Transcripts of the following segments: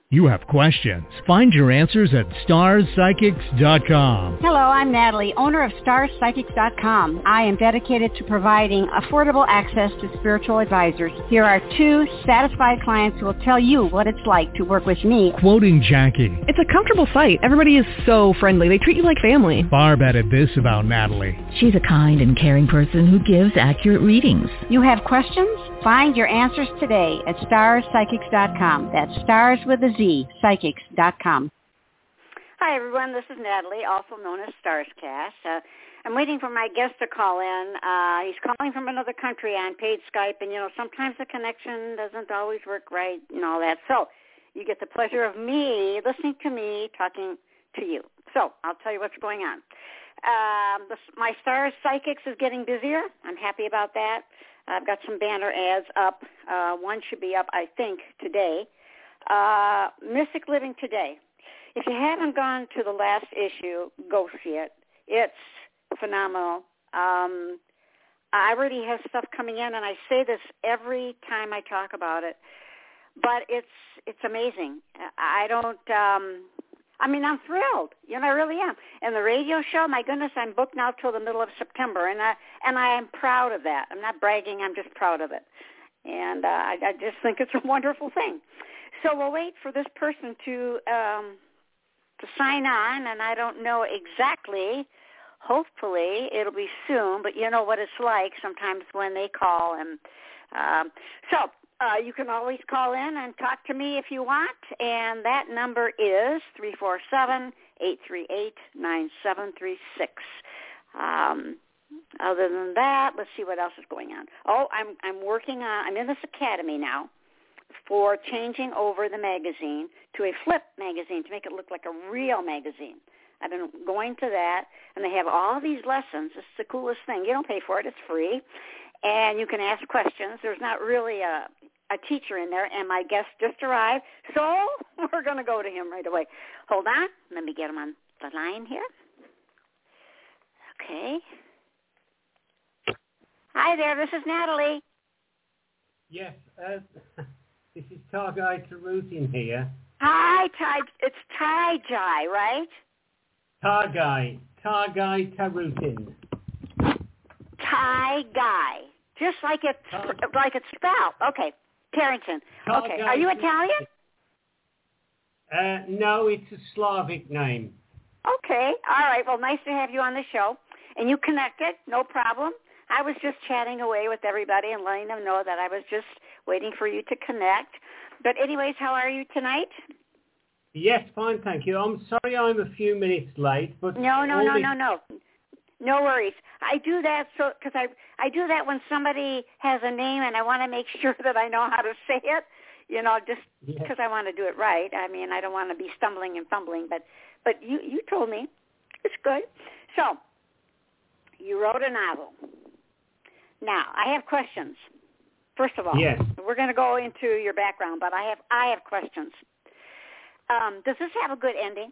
You have questions. Find your answers at starspsychics.com. Hello, I'm Natalie, owner of starspsychics.com. I am dedicated to providing affordable access to spiritual advisors. Here are 2 satisfied clients who will tell you what it's like to work with me. Quoting Jackie. It's a comfortable site. Everybody is so friendly. They treat you like family. Barb added this about Natalie. She's a kind and caring person who gives accurate readings. You have questions? Find your answers today at starspsychics.com. That's stars with a Z, psychics.com. Hi, everyone. This is Natalie, also known as Starscast. I'm waiting for my guest to call in. He's calling from another country on paid Skype, and, sometimes the connection doesn't always work right and all that. So you get the pleasure of me, listening to me, talking to you. So I'll tell you what's going on. My Stars Psychics is getting busier. I'm happy about that. I've got some banner ads up. One should be up, I think, today. Mystic Living Today. If you haven't gone to the last issue, go see it. It's phenomenal. I already have stuff coming in, and I say this every time I talk about it, but it's amazing. I'm thrilled. I really am. And the radio show, my goodness, I'm booked now till the middle of September, and I am proud of that. I'm not bragging. I'm just proud of it. And I just think it's a wonderful thing. So we'll wait for this person to sign on, and I don't know exactly. Hopefully it'll be soon, but you know what it's like sometimes when they call. And you can always call in and talk to me if you want, and that number is 347-838-9736. Other than that, let's see what else is going on. I'm in this academy now for changing over the magazine to a flip magazine to make it look like a real magazine. I've been going to that, and they have all these lessons. It's the coolest thing. You don't pay for it. It's free, and you can ask questions. There's not really a teacher in there, and my guest just arrived, so we're going to go to him right away. Hold on. Let me get him on the line here. Okay. Hi there. This is Natalie. Yes, this is Targai Tarutin here. Hi, Ty. It's Ty-Jai, right? Targai Tarutin. Ty-Guy. Just like it's spelled. Okay. Tarrington. Okay. Are you Italian? No, it's a Slavic name. Okay. All right. Well, nice to have you on the show. And you connected. No problem. I was just chatting away with everybody and letting them know that I was just waiting for you to connect. But anyways, how are you tonight? Yes, fine, thank you. I'm sorry I'm a few minutes late, but... No. No worries. I do that because I do that when somebody has a name and I want to make sure that I know how to say it, just because I want to do it right. I mean, I don't want to be stumbling and fumbling, but you told me. It's good. So, you wrote a novel. Now, I have questions. First of all, yes. We're going to go into your background, but I have questions. Does this have a good ending?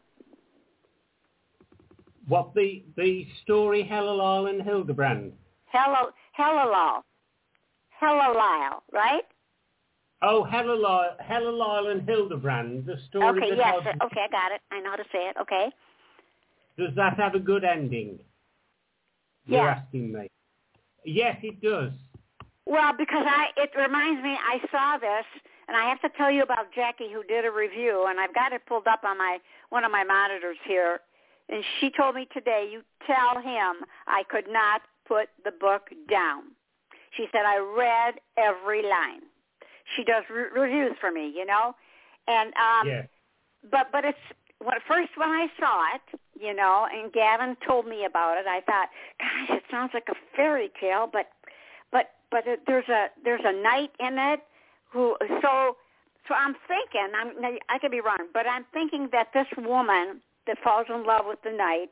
What, the story Hellelal and Hildebrand? Hellelal, right? Oh, Hellelal and Hildebrand, the story. Okay, yes. Okay, I got it. I know how to say it. Okay. Does that have a good ending? You're asking me. Yes, it does. Well, because it reminds me, I saw this, and I have to tell you about Jackie, who did a review, and I've got it pulled up on one of my monitors here. And she told me today, you tell him I could not put the book down. She said, I read every line. She does reviews for me, And but it's first when I saw it, and Gavin told me about it, I thought, gosh, it sounds like a fairy tale, but there's a knight in it so I'm thinking, I could be wrong, but I'm thinking that this woman that falls in love with the knight,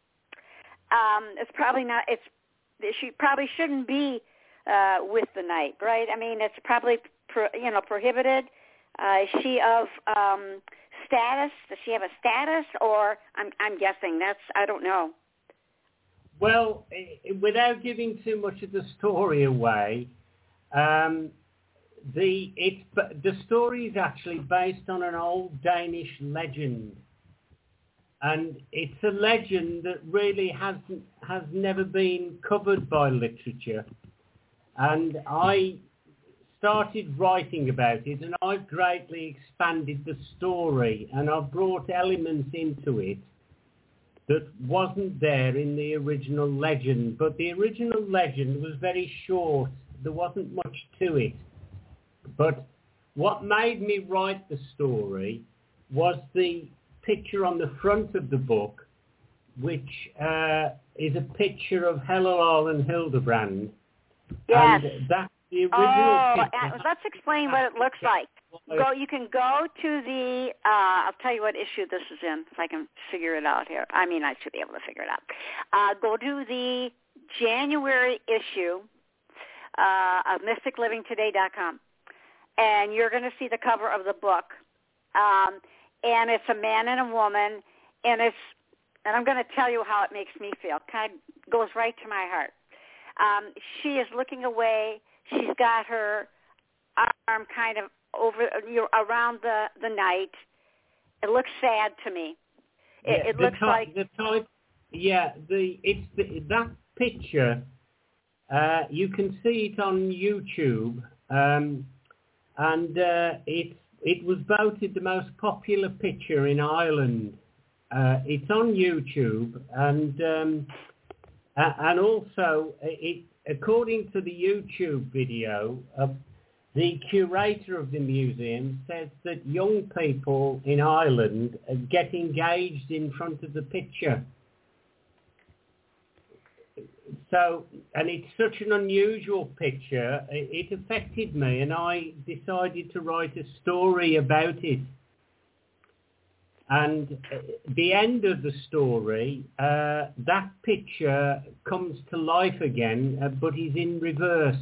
she probably shouldn't be with the knight, right? I mean, it's probably prohibited. Is she of status? Does she have a status, or I'm guessing I don't know. Well, without giving too much of the story away, the story is actually based on an old Danish legend, and it's a legend that really has never been covered by literature. And I started writing about it, and I've greatly expanded the story, and I've brought elements into it that wasn't there in the original legend. But the original legend was very short. There wasn't much to it. But what made me write the story was the picture on the front of the book, which is a picture of Hellelal and Hildebrand. Yes. And that's the original picture. Let's explain what it looks like. You can go to the, I'll tell you what issue this is in, if I can figure it out here. I mean, I should be able to figure it out. Go to the January issue of mysticlivingtoday.com, and you're going to see the cover of the book. And it's a man and a woman, and I'm going to tell you how it makes me feel. Kind of goes right to my heart. She is looking away. She's got her arm kind of over around the night. It looks sad to me. It looks like the type. Yeah, that picture. You can see it on YouTube, and it was voted the most popular picture in Ireland. It's on YouTube, and also, according to the YouTube video, the curator of the museum says that young people in Ireland get engaged in front of the picture. So, and it's such an unusual picture, it affected me, and I decided to write a story about it. And the end of the story, that picture comes to life again, but he's in reverse.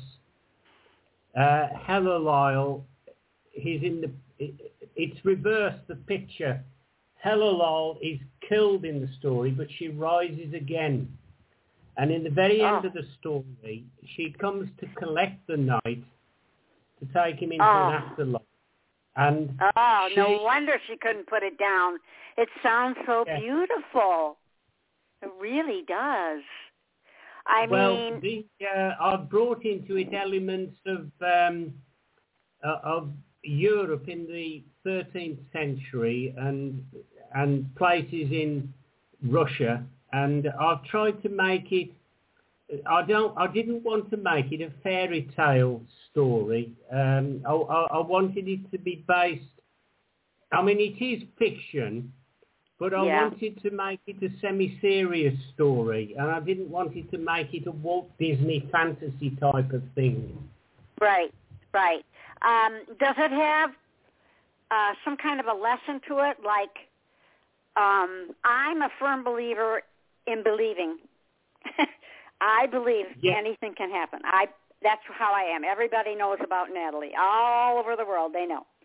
Hellelal, it's reversed, the picture. Hellelal is killed in the story, but she rises again. And in the very end of the story, she comes to collect the knight to take him into an afterlife. And no wonder she couldn't put it down. It sounds so beautiful. It really does. I mean, I've brought into it elements of Europe in the 13th century and places in Russia, and I've tried to make it. I didn't want to make it a fairy tale story. I wanted it to be based. I mean, it is fiction, but I wanted to make it a semi-serious story, and I didn't want it to make it a Walt Disney fantasy type of thing. Right. Does it have some kind of a lesson to it? Like, I'm a firm believer in believing. I believe anything can happen. That's how I am. Everybody knows about Natalie. All over the world, they know.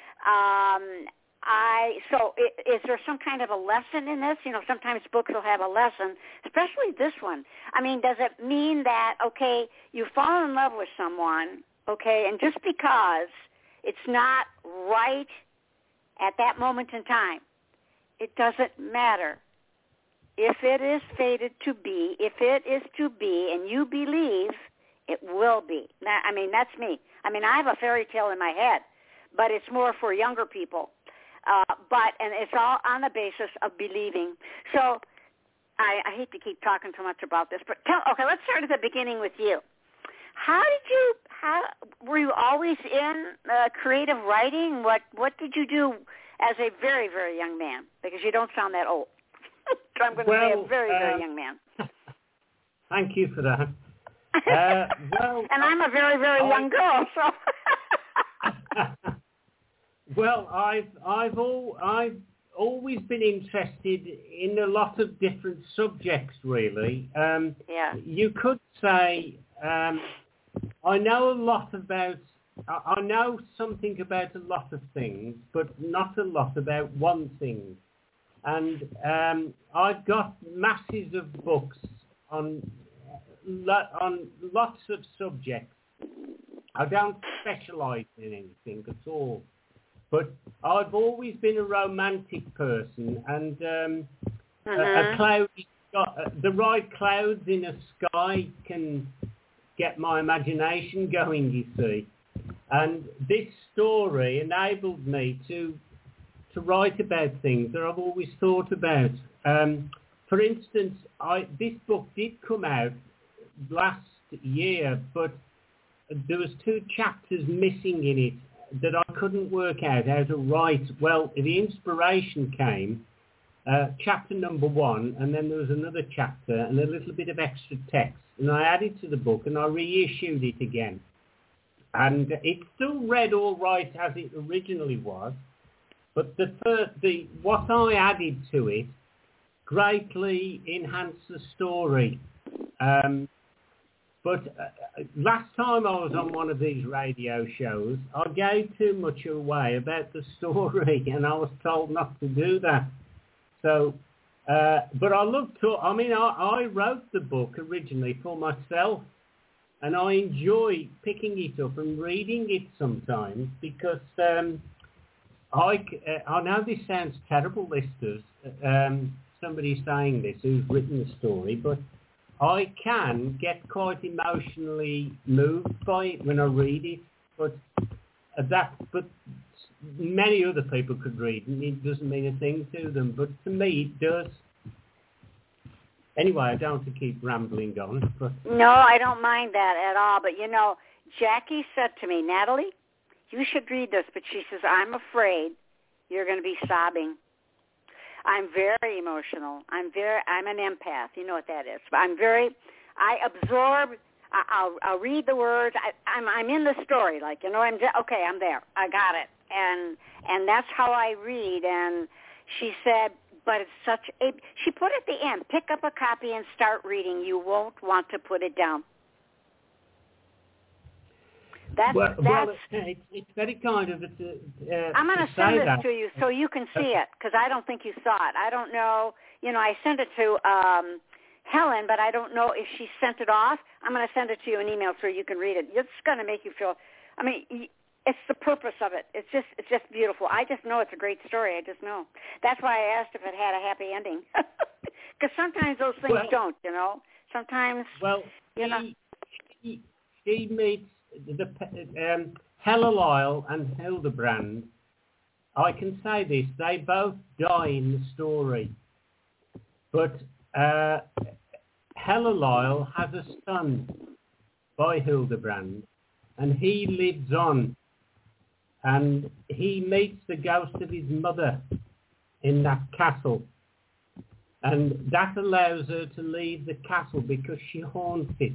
So is there some kind of a lesson in this? You know, sometimes books will have a lesson, especially this one. I mean, does it mean that, okay, you fall in love with someone, okay, and just because it's not right at that moment in time, it doesn't matter. If it is fated to be, if it is to be, and you believe, it will be. Now, I mean, that's me. I mean, I have a fairy tale in my head, but it's more for younger people. And it's all on the basis of believing. So I hate to keep talking too much about this, but let's start at the beginning with you. Were you always in creative writing? What did you do as a very, very young man? Because you don't sound that old. So I'm going to say a very, very young man. Thank you for that. And I'm a very, very young girl, so. Well, I've always been interested in a lot of different subjects, really. You could say I know something about a lot of things, but not a lot about one thing. And I've got masses of books on lots of subjects. I don't specialise in anything at all. But I've always been a romantic person, and a cloudy the right clouds in a sky can get my imagination going, you see. And this story enabled me to write about things that I've always thought about. For instance, this book did come out last year, but there was 2 chapters missing in it that I couldn't work out how to write. Well, the inspiration came, chapter number 1, and then there was another chapter and a little bit of extra text. And I added to the book and I reissued it again. And it's still read all right as it originally was, but what I added to it greatly enhanced the story. But last time I was on one of these radio shows, I gave too much away about the story, and I was told not to do that. So, but I love to. I mean, I wrote the book originally for myself, and I enjoy picking it up and reading it sometimes because I know this sounds terrible, listeners. Somebody saying this who's written the story, but I can get quite emotionally moved by it when I read it, but many other people could read and it doesn't mean a thing to them, but to me it does. Anyway, I don't want to keep rambling on. But no, I don't mind that at all, but you know, Jackie said to me, Natalie, you should read this, but she says, I'm afraid you're going to be sobbing. I'm very emotional. I'm an empath. You know what that is. I absorb. I'll read the words. I'm in the story. Like, you know, I'm there. I got it. And that's how I read. And she said, but it's she put at the end, pick up a copy and start reading. You won't want to put it down. It's very kind of it to I'm going to send this that. to you so you can see it, because I don't think you saw it. I don't know. You know, I sent it to Helen, but I don't know if she sent it off. I'm going to send it to you in email so you can read it. It's going to make you feel. I mean, it's the purpose of it. It's just beautiful. I just know it's a great story. I just know. That's why I asked if it had a happy ending, because sometimes those things don't. You know, sometimes. Well, she meets Hellelyle and Hildebrand. I can say this, they both die in the story, but Hellelyle has a son by Hildebrand, and he lives on, and he meets the ghost of his mother in that castle, and that allows her to leave the castle because she haunts it.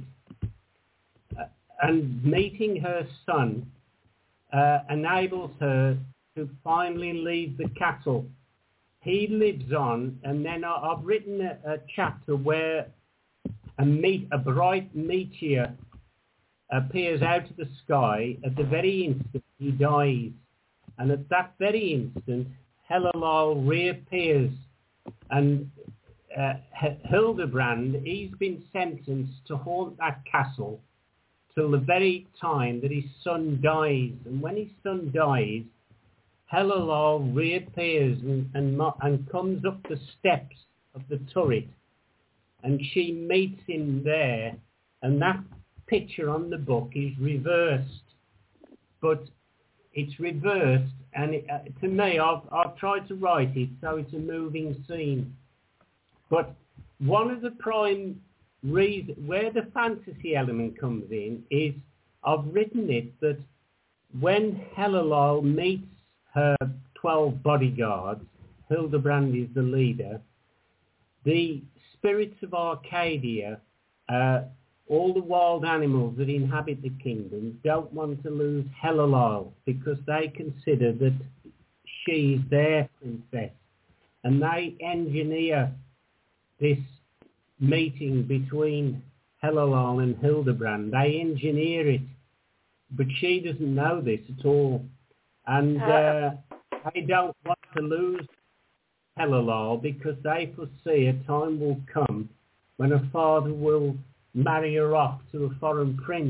And meeting her son enables her to finally leave the castle. He lives on, and then I've written a chapter where a bright meteor appears out of the sky. At the very instant he dies, and at that very instant Hellelyle reappears, and Hildebrand, he's been sentenced to haunt that castle till the very time that his son dies. And when his son dies, Hellelyle reappears and comes up the steps of the turret, and she meets him there, and that picture on the book is reversed, but it's reversed, and to me, I've tried to write it so it's a moving scene. But one of the prime reason where the fantasy element comes in is I've written it that when Hellelyle meets her 12 bodyguards, Hildebrand is the leader, the spirits of Arcadia, all the wild animals that inhabit the kingdom, don't want to lose Hellelyle because they consider that she is their princess, and they engineer this meeting between Hellelyle and Hildebrand. They engineer it, but she doesn't know this at all, and they don't want to lose Hellelyle because they foresee a time will come when her father will marry her off to a foreign prince,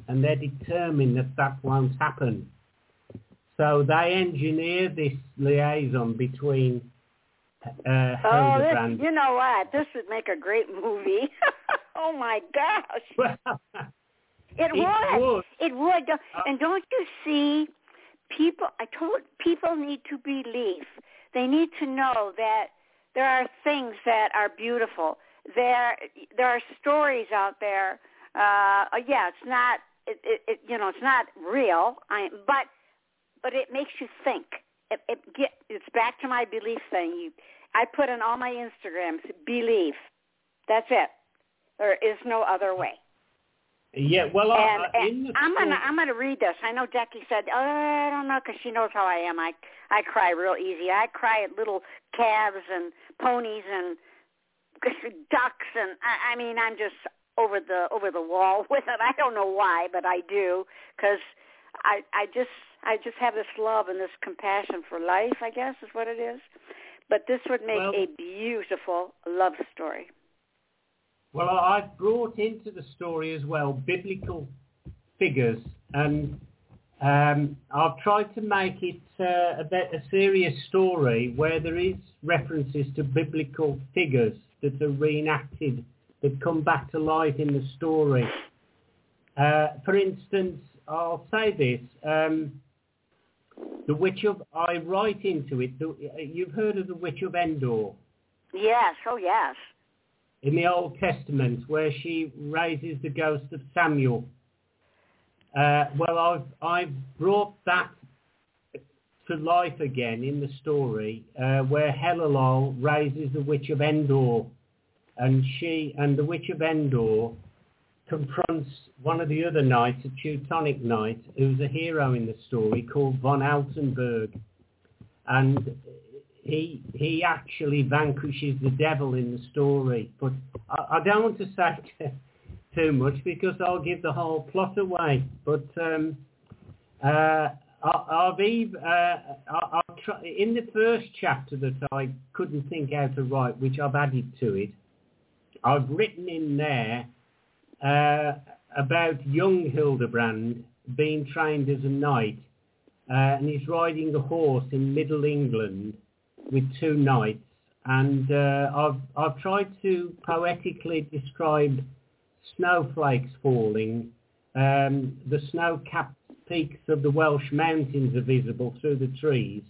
and they're determined that that won't happen. So they engineer this liaison between Hildebrand. You know what? This would make a great movie. Oh my gosh! Well, it would. It would. And don't you see, people need to believe. They need to know that there are things that are beautiful. There are stories out there. It's not. It's not real. But it makes you think. It's back to my belief thing. I put in all my Instagrams, believe. That's it. There is no other way. Yeah, well, I'm gonna read this. I know Jackie said, I don't know, because she knows how I am. I cry real easy. I cry at little calves and ponies and ducks, and I mean, I'm just over the wall with it. I don't know why, but I do, because I just have this love and this compassion for life, I guess is what it is. But this would make a beautiful love story. Well, I've brought into the story as well biblical figures, and I've tried to make it a serious story where there is references to biblical figures that are reenacted, that come back to life in the story. For instance, I'll say this, the Witch of, I write into it, you've heard of the Witch of Endor? Yes, oh yes. In the Old Testament, where she raises the ghost of Samuel. Well, I've brought that to life again in the story, where Helilal raises the Witch of Endor, and the Witch of Endor confronts one of the other knights, a Teutonic knight, who's a hero in the story, called von Altenburg. And he actually vanquishes the devil in the story. But I don't want to say too much, because I'll give the whole plot away. But I'll in the first chapter that I couldn't think how to write, which I've added to it, I've written in there about young Hildebrand being trained as a knight, and he's riding a horse in Middle England with two knights, and I've tried to poetically describe snowflakes falling. The snow-capped peaks of the Welsh mountains are visible through the trees,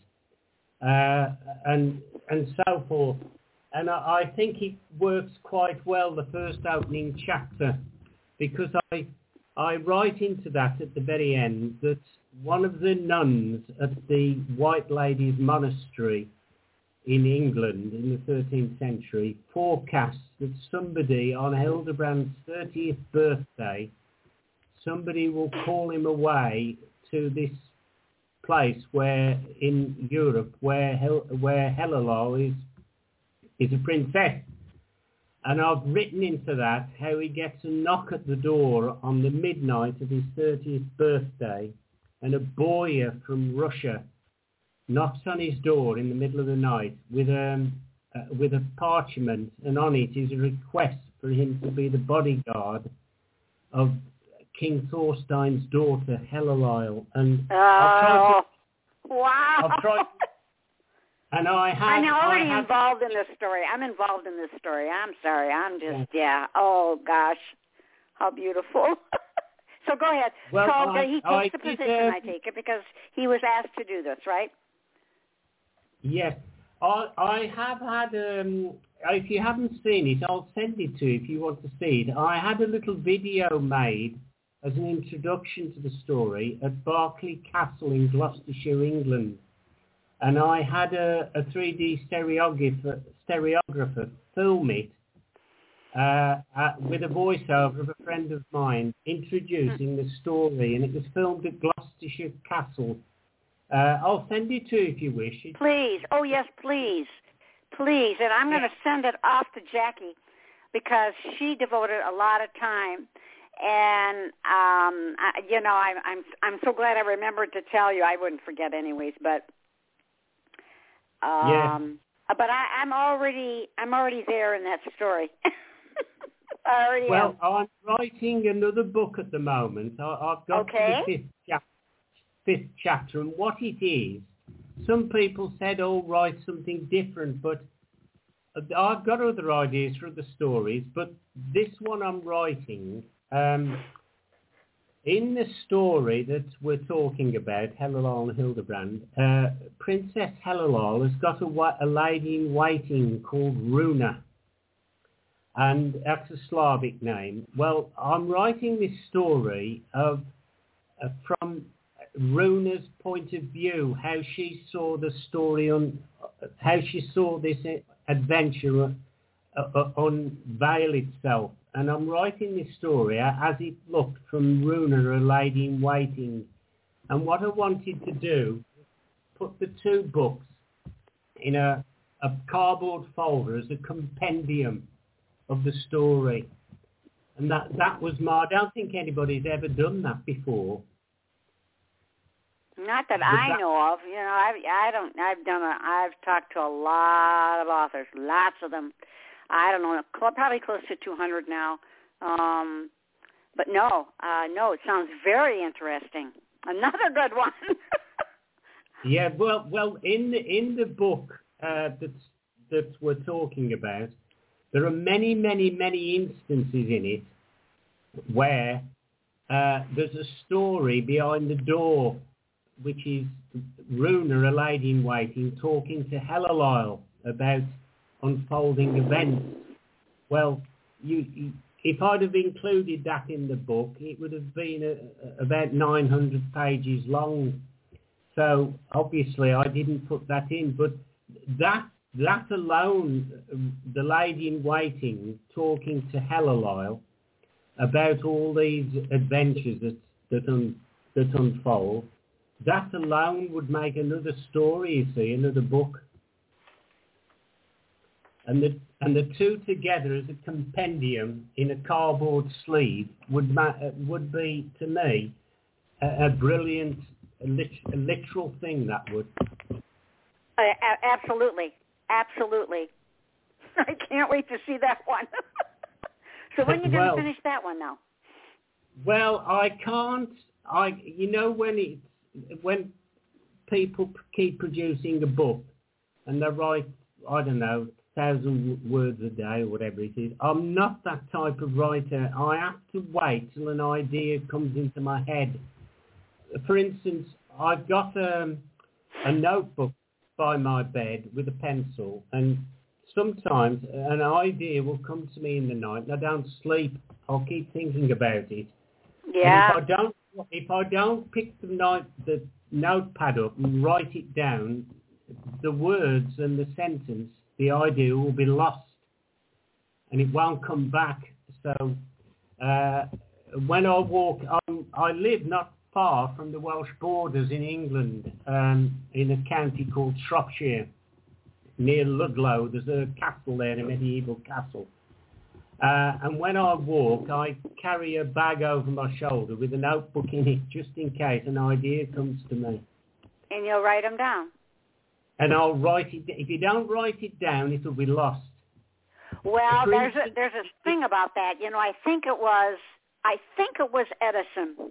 and so forth. And I think it works quite well, the first opening chapter, because I write into that at the very end that one of the nuns at the White Ladies Monastery in England in the 13th century forecasts that somebody on Hildebrand's 30th birthday, somebody will call him away to this place where in Europe where Helilal is a princess. And I've written into that how he gets a knock at the door on the midnight of his 30th birthday, and a boyar from Russia knocks on his door in the middle of the night with a parchment, and on it is a request for him to be the bodyguard of King Thorstein's daughter, Helilal. And wow. I've tried, and I'm already involved in this story. I'm involved in this story. I'm sorry. I'm just, oh gosh, how beautiful. So go ahead. Well, so he takes the position, I take it, because he was asked to do this, right? Yes. I have had, if you haven't seen it, I'll send it to you if you want to see it. I had a little video made as an introduction to the story at Berkeley Castle in Gloucestershire, England. And I had a 3D stereographer film it with a voiceover of a friend of mine introducing the story, and it was filmed at Gloucestershire Castle. I'll send it to you if you wish. Please. Oh, yes, please. Please. And I'm going to send it off to Jackie, because she devoted a lot of time. And, I'm so glad I remembered to tell you. I wouldn't forget anyways, but... But I'm already there in that story. Well, I'm writing another book at the moment. I've got to the fifth chapter, and what it is, some people said, write something different, but I've got other ideas for the stories, but this one I'm writing, in the story that we're talking about, Hellelal and Hildebrand, Princess Hellelal has got a lady-in-waiting called Runa, and that's a Slavic name. Well, I'm writing this story from Runa's point of view, how she saw the story how she saw this adventure unveil itself. And I'm writing this story as it looked from Runa, a lady in waiting. And what I wanted to do, put the two books in a cardboard folder as a compendium of the story. And that was I don't think anybody's ever done that before. Not that I know of. You know, I've talked to a lot of authors, lots of them. I don't know, probably close to 200 now. But no, it sounds very interesting. Another good one. Yeah, well, in the book that we're talking about, there are many, many, many instances in it where there's a story behind the door, which is Runa, a lady in waiting, talking to Hellelal about unfolding events. Well, if I'd have included that in the book, it would have been about 900 pages long. So obviously I didn't put that in, but that alone, the lady in waiting talking to Hellelal about all these adventures that unfold, that alone would make another story, you see, another book. And the two together as a compendium in a cardboard sleeve would be, to me, a brilliant, a literal thing, that would. Absolutely. I can't wait to see that one. So when are you going to finish that one now? Well, I can't. When people keep producing a book and they write, I don't know, 1,000 words a day or whatever it is, I'm not that type of writer. I have to wait till an idea comes into my head. For instance, I've got a notebook by my bed with a pencil, and sometimes an idea will come to me in the night and I don't sleep. I'll keep thinking about it. Yeah. And if I don't pick the notepad up and write it down, the words and the sentence, the idea will be lost and it won't come back. So when I walk, I live not far from the Welsh borders in England, in a county called Shropshire, near Ludlow. There's a castle there, a medieval castle. And when I walk, I carry a bag over my shoulder with a notebook in it, just in case an idea comes to me. And you'll write them down? And I'll write it. If you don't write it down, it'll be lost. Well, there's a thing about that. You know, I think it was Edison,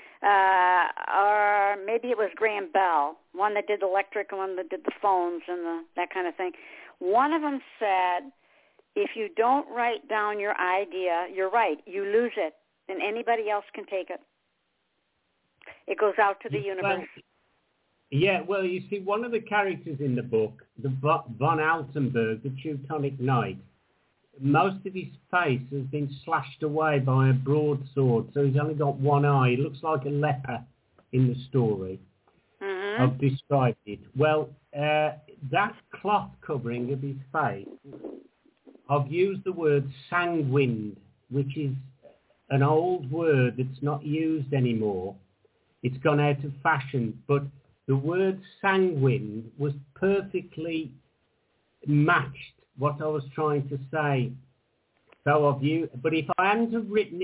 or maybe it was Graham Bell, one that did electric and one that did the phones and that kind of thing. One of them said, if you don't write down your idea, you're right, you lose it, and anybody else can take it. It goes out to the universe. Well, you see, one of the characters in the book, the von Altenburg, the Teutonic Knight, most of his face has been slashed away by a broadsword, so he's only got one eye. He looks like a leper in the story. Mm-hmm. I've described it. Well, that cloth covering of his face, I've used the word sanguined, which is an old word that's not used anymore. It's gone out of fashion, but the word sanguined was perfectly matched what I was trying to say. So I've used, but if I hadn't have written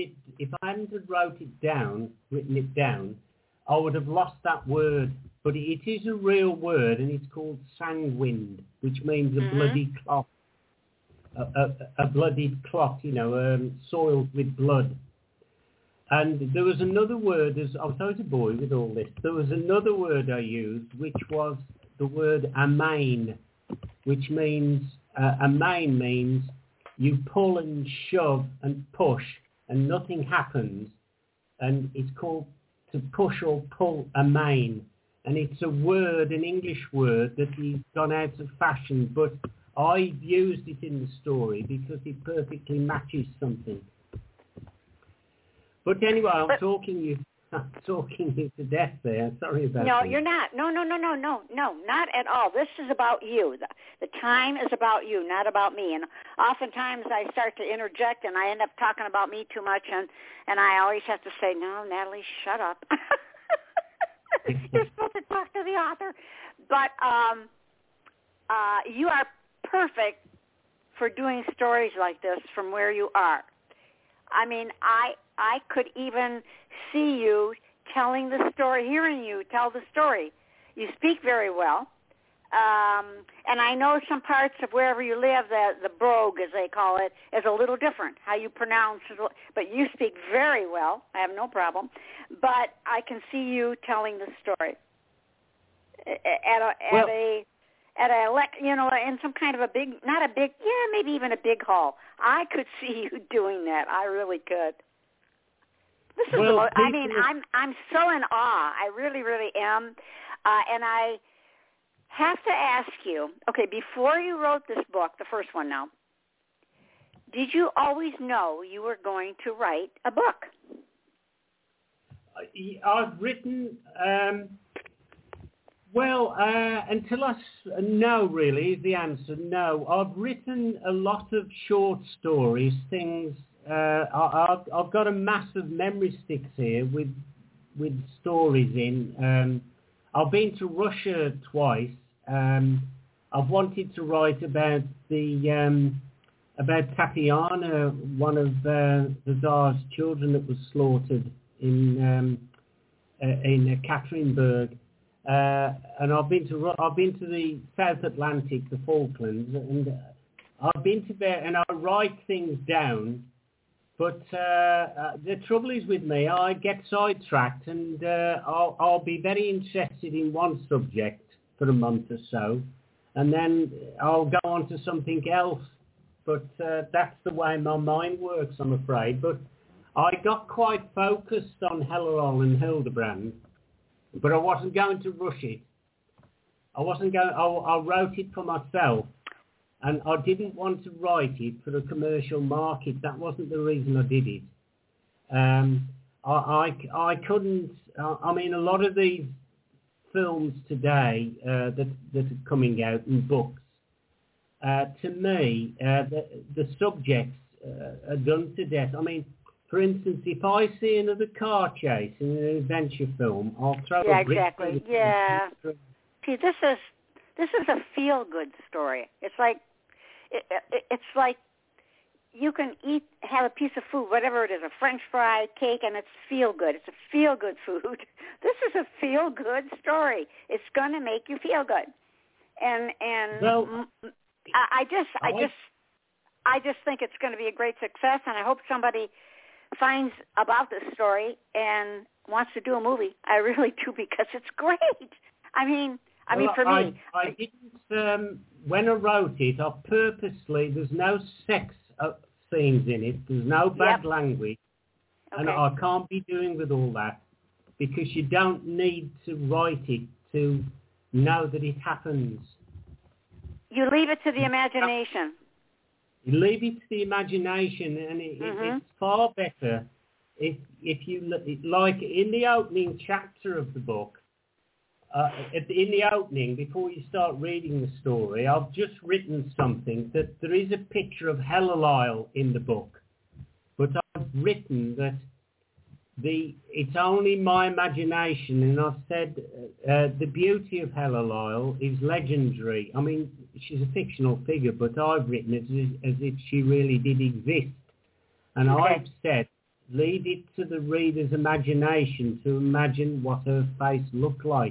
it down, I would have lost that word. But it is a real word, and it's called sanguined, which means a bloody cloth. a bloodied clot, soiled with blood. And there was another word, I'm sorry to bore you with all this, there was another word I used, which was the word amain, which means, amain means you pull and shove and push and nothing happens. And it's called to push or pull amain. And it's a word, an English word, that has gone out of fashion, but I used it in the story because it perfectly matches something. But anyway, I'm talking you to death there. Sorry about that. No, you're not. No, not at all. This is about you. The time is about you, not about me. And oftentimes I start to interject and I end up talking about me too much, and I always have to say, no, Natalie, shut up. You're supposed to talk to the author. But you are perfect for doing stories like this from where you are. I mean, I could even see you telling the story, hearing you tell the story. You speak very well. And I know some parts of wherever you live, the brogue, as they call it, is a little different, how you pronounce it. But you speak very well. I have no problem. But I can see you telling the story in some kind of a big, maybe even a big hall. I could see you doing that. I really could. This is I'm so in awe. I really, really am. And I have to ask you, okay, before you wrote this book, the first one now, did you always know you were going to write a book? I've written, no, really, is the answer. No, I've written a lot of short stories, things. I've got a massive memory sticks here with stories in. I've been to Russia twice. I've wanted to write about about Tatiana, one of the Tsar's children that was slaughtered in Ekaterinburg. And I've been to the South Atlantic, the Falklands, and I've been to there, and I write things down. But the trouble is with me, I get sidetracked, and I'll be very interested in one subject for a month or so, and then I'll go on to something else. But that's the way my mind works, I'm afraid. But I got quite focused on Hellelol and Hildebrand, but I wasn't going to rush it. I wrote it for myself. And I didn't want to write it for the commercial market. That wasn't the reason I did it. I couldn't. I mean, a lot of these films today that are coming out in books, to me, the subjects are done to death. I mean, for instance, if I see another car chase in an adventure film, I'll throw a brick. Exactly. Yeah. See, this is a feel-good story. It's like you can have a piece of food, whatever it is, a French fry, cake, and it's feel-good. It's a feel-good food. This is a feel-good story. It's going to make you feel good. And well, I just think it's going to be a great success, and I hope somebody finds about this story and wants to do a movie. I really do, because it's great. I mean, for me, I didn't. When I wrote it, I purposely, there's no sex scenes in it. There's no bad language, and I can't be doing with all that, because you don't need to write it to know that it happens. You leave it to the imagination. You leave it to the imagination, and it's far better if you like in the opening chapter of the book. In the opening, before you start reading the story, I've just written something that there is a picture of Hellelol in the book, but I've written that it's only my imagination, and I've said the beauty of Hellelol is legendary. I mean, she's a fictional figure, but I've written it as if she really did exist, and I've said leave it to the reader's imagination to imagine what her face looked like.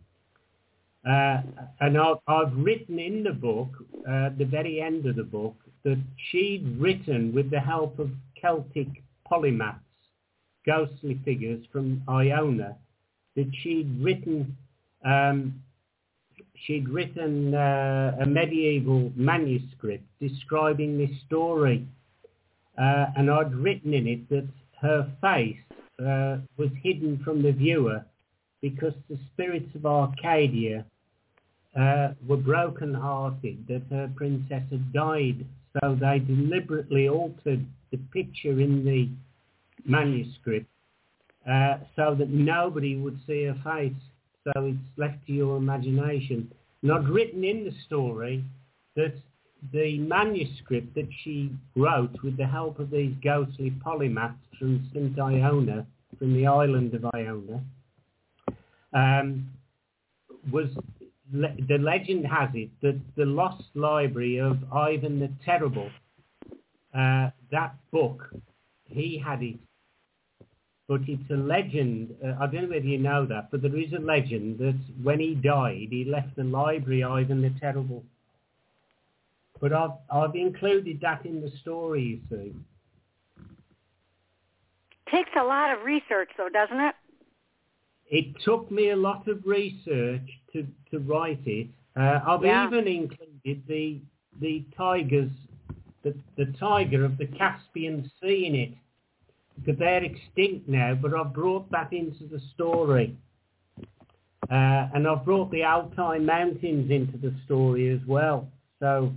And I've written in the book, the very end of the book, that she'd written with the help of Celtic polymaths, ghostly figures from Iona, that she'd written a medieval manuscript describing this story, and I'd written in it that her face was hidden from the viewer because the spirits of Arcadia were broken-hearted, that her princess had died, so they deliberately altered the picture in the manuscript so that nobody would see her face. So it's left to your imagination. And I'd written in the story that the manuscript that she wrote with the help of these ghostly polymaths from St. Iona, from the island of Iona, was, the legend has it, that the lost library of Ivan the Terrible, that book, he had it. But it's a legend, I don't know whether you know that, but there is a legend that when he died, he left the library, Ivan the Terrible. But I've included that in the story, you see. Takes a lot of research, though, doesn't it? It took me a lot of research to write it. I've even included the tigers, the tiger of the Caspian Sea in it, because they're extinct now, but I've brought that into the story. And I've brought the Altai Mountains into the story as well. So,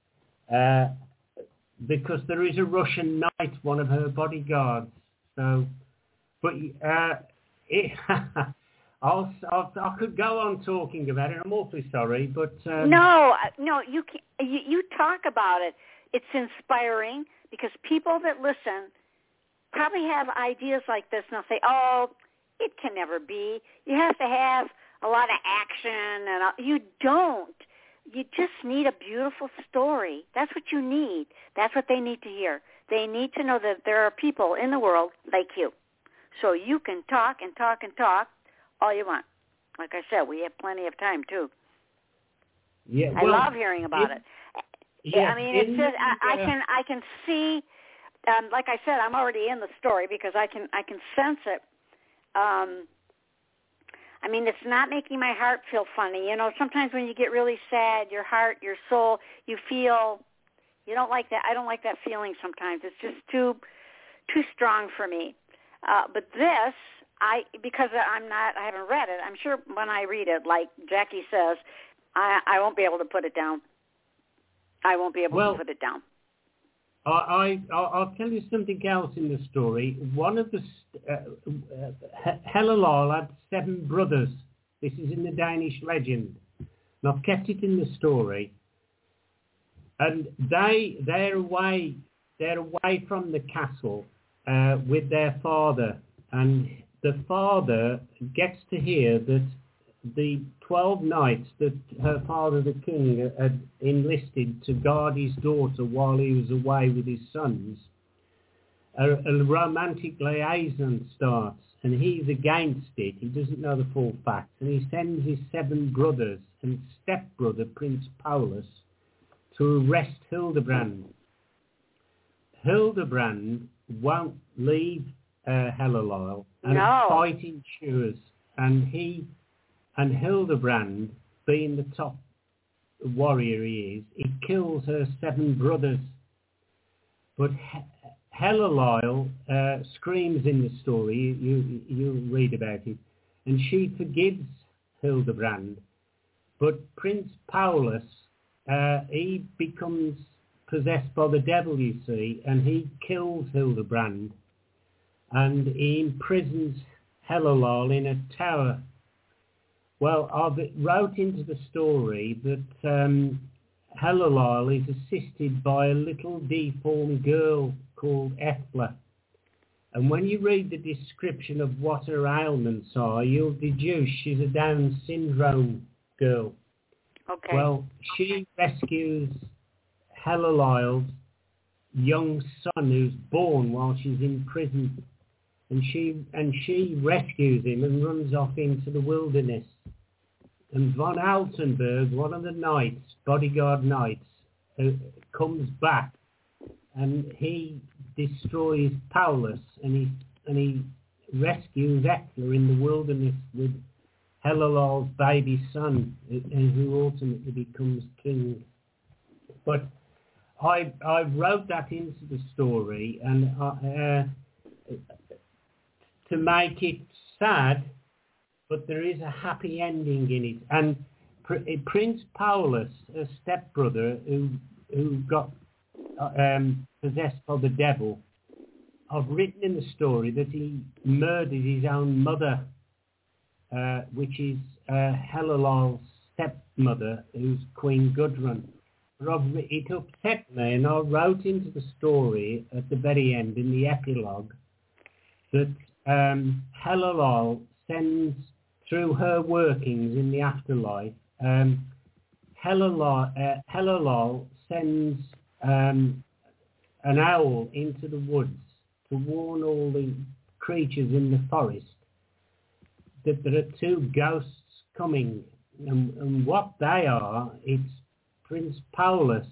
because there is a Russian knight, one of her bodyguards. So, but I could go on talking about it. I'm awfully sorry, but no, you can't, you talk about it. It's inspiring because people that listen probably have ideas like this and they'll say, "Oh, it can never be. You have to have a lot of action," and you don't. You just need a beautiful story. That's what you need. That's what they need to hear. They need to know that there are people in the world like you. So you can talk and talk and talk all you want. Like I said, we have plenty of time, too. Yeah, I love hearing about it. Yeah, I mean, it's just, I can see, like I said, I'm already in the story because I can sense it. I mean, it's not making my heart feel funny. You know, sometimes when you get really sad, your heart, your soul, you feel, you don't like that. I don't like that feeling sometimes. It's just too strong for me. But this, because I haven't read it, I'm sure when I read it, like Jackie says, I won't be able to put it down. I won't be able to put it down. I'll tell you something else in the story. One of the Hellalal had 7 brothers. This is in the Danish legend, and I've kept it in the story. And they're away from the castle with their father, and the father gets to hear that the 12 knights that her father, the king, had enlisted to guard his daughter while he was away with his sons, a romantic liaison starts, and he's against it. He doesn't know the full facts, and he sends his 7 brothers and stepbrother, Prince Paulus, to arrest Hildebrand. Hildebrand won't leave Hellalal, and a fight ensues, and Hildebrand, being the top warrior he kills her 7 brothers. But Hellalal screams in the story, you read about it, and she forgives Hildebrand. But Prince Paulus, he becomes possessed by the devil, you see, and he kills Hildebrand, and he imprisons Hellalal in a tower. Well, I wrote into the story that Hellalal is assisted by a little deformed girl called Ethla. And when you read the description of what her ailments are, you'll deduce she's a Down syndrome girl. Okay. Well, she rescues Hellalal's young son who's born while she's in prison. And she rescues him and runs off into the wilderness. And von Altenburg, one of the knights, bodyguard knights, comes back, and he destroys Paulus, and he rescues Hector in the wilderness with Helalal's baby son, and who ultimately becomes king. But I wrote that into the story, and to make it sad, but there is a happy ending in it. And Prince Paulus, a stepbrother who got possessed by the devil, I've written in the story that he murdered his own mother, which is Helalal's stepmother, who's Queen Gudrun. It upset me, and I wrote into the story at the very end, in the epilogue, that Helalal sends, through her workings in the afterlife, Helalal sends an owl into the woods to warn all the creatures in the forest that there are two ghosts coming, and what they are, it's Prince Paulus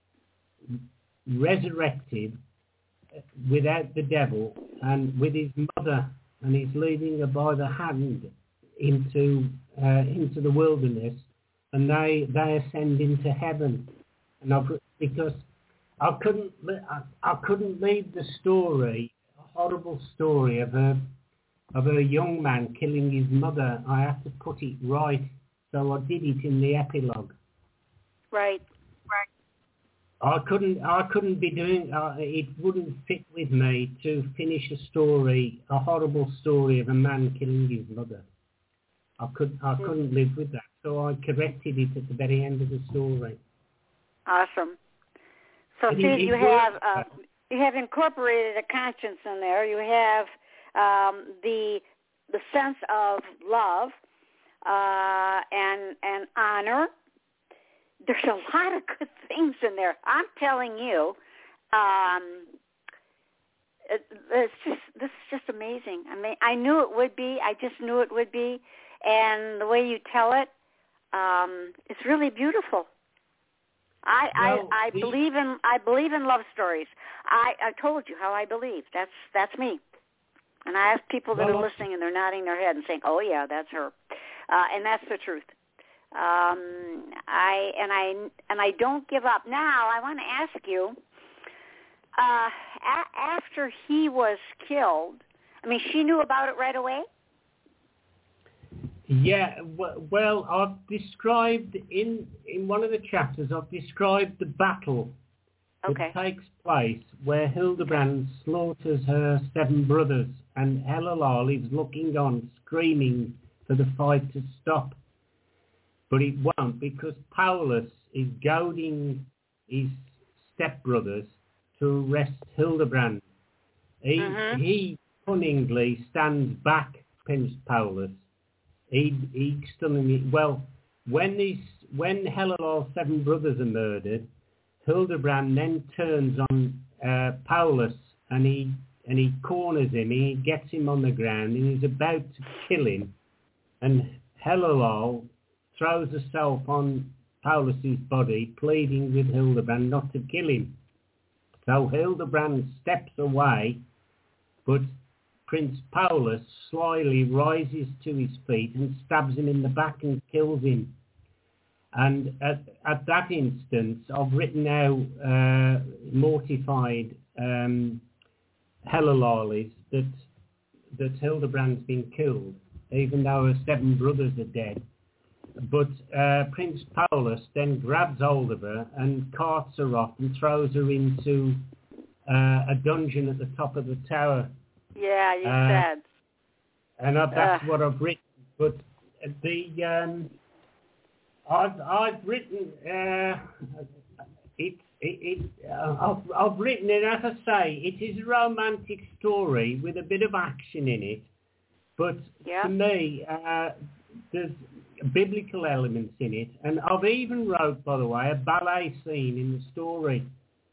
resurrected without the devil and with his mother, and he's leading her by the hand into the wilderness, and they ascend into heaven. And because I couldn't leave the story, a horrible story of a young man killing his mother. I had to put it right, so I did it in the epilogue. Right. I couldn't be doing. It wouldn't fit with me to finish a horrible story of a man killing his mother. I couldn't live with that, so I corrected it at the very end of the story. Awesome. So you have incorporated a conscience in there. You have the sense of love and honor. There's a lot of good things in there. I'm telling you, this is just amazing. I mean, I knew it would be. I just knew it would be, and the way you tell it, it's really beautiful. I believe in love stories. I told you how I believe. That's me. And I ask people that are listening, and they're nodding their head and saying, "Oh yeah, that's her," and that's the truth. I don't give up. Now I want to ask you, after he was killed, I mean, she knew about it right away? Yeah, well, I've described in one of the chapters, I've described the battle that takes place where Hildebrand slaughters her 7 brothers, and Helalal is looking on, screaming for the fight to stop. But it won't, because Paulus is goading his stepbrothers to arrest Hildebrand. He cunningly stands back, Prince Paulus. He stunningly, well, when Helalal's 7 brothers are murdered, Hildebrand then turns on Paulus, and he corners him. He gets him on the ground, and he's about to kill him. And Helalal throws herself on Paulus's body, pleading with Hildebrand not to kill him. So Hildebrand steps away, but Prince Paulus slyly rises to his feet and stabs him in the back and kills him. And at that instance, I've written how mortified Helalal is that Hildebrand's been killed, even though her 7 brothers are dead. But Prince Paulus then grabs hold of her and carts her off and throws her into a dungeon at the top of the tower. Yeah, you said. And that's what I've written. But I've written I've written it, as I say, it is a romantic story with a bit of action in it. But to me, there's biblical elements in it, and I've even wrote, by the way, a ballet scene in the story.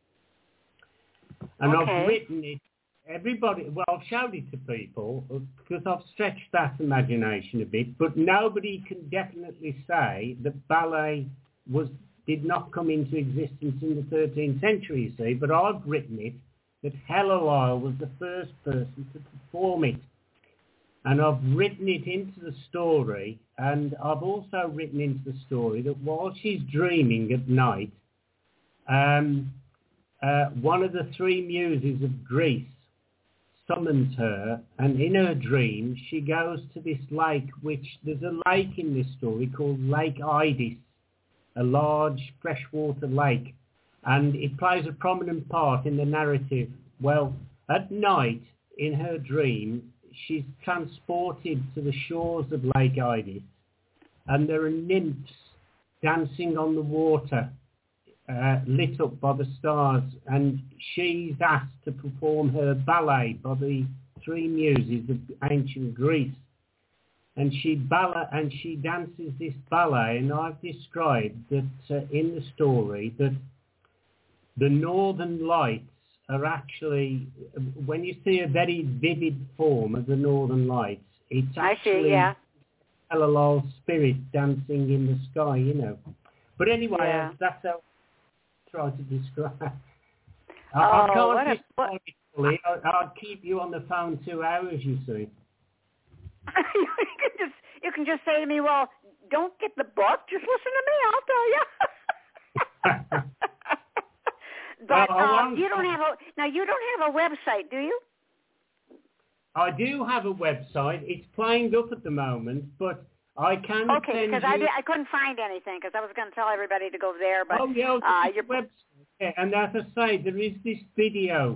And I've written it. I've showed it to people because I've stretched that imagination a bit, but nobody can definitely say that ballet was did not come into existence in the 13th century, you see, but I've written it that Hella Lyle was the first person to perform it. And I've written it into the story, and I've also written into the story that while she's dreaming at night, one of the three muses of Greece summons her, and in her dream she goes to this lake, which there's a lake in this story called Lake Idis, a large freshwater lake, and it plays a prominent part in the narrative. Well, at night in her dream she's transported to the shores of Lake Idis, and there are nymphs dancing on the water, lit up by the stars, and she's asked to perform her ballet by the three muses of ancient Greece. And she dances this ballet, and I've described that in the story that the northern lights are actually, when you see a very vivid form of the northern lights, it's actually Hella Lyle's spirit dancing in the sky, you know. But anyway, that's how try to describe. I can't describe it fully. I'd keep you on the phone 2 hours, you see. you can just say to me, well, don't get the book, just listen to me, I'll tell you. But you don't have a website, do you? I do have a website. It's playing up at the moment, but I can okay, because I couldn't find anything, because I was going to tell everybody to go there. But your website. Yeah, and as I say, there is this video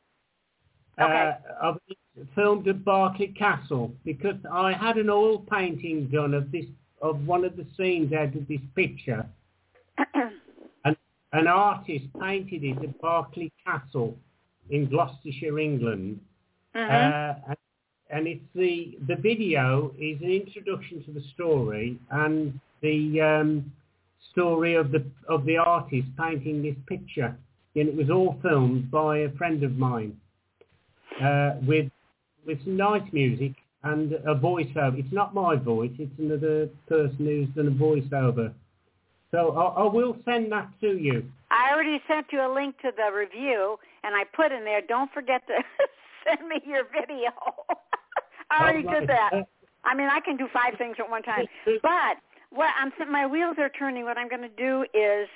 of it filmed at Berkeley Castle, because I had an oil painting done of one of the scenes out of this picture. And an artist painted it at Berkeley Castle in Gloucestershire, England. Mm-hmm. And it's the video is an introduction to the story and the story of the artist painting this picture. And it was all filmed by a friend of mine with some nice music and a voiceover. It's not my voice; it's another person who's done a voiceover. So I will send that to you. I already sent you a link to the review, and I put in there, don't forget to send me your video. I already did that. I mean, I can do 5 things at one time. But my wheels are turning. What I'm going to do is,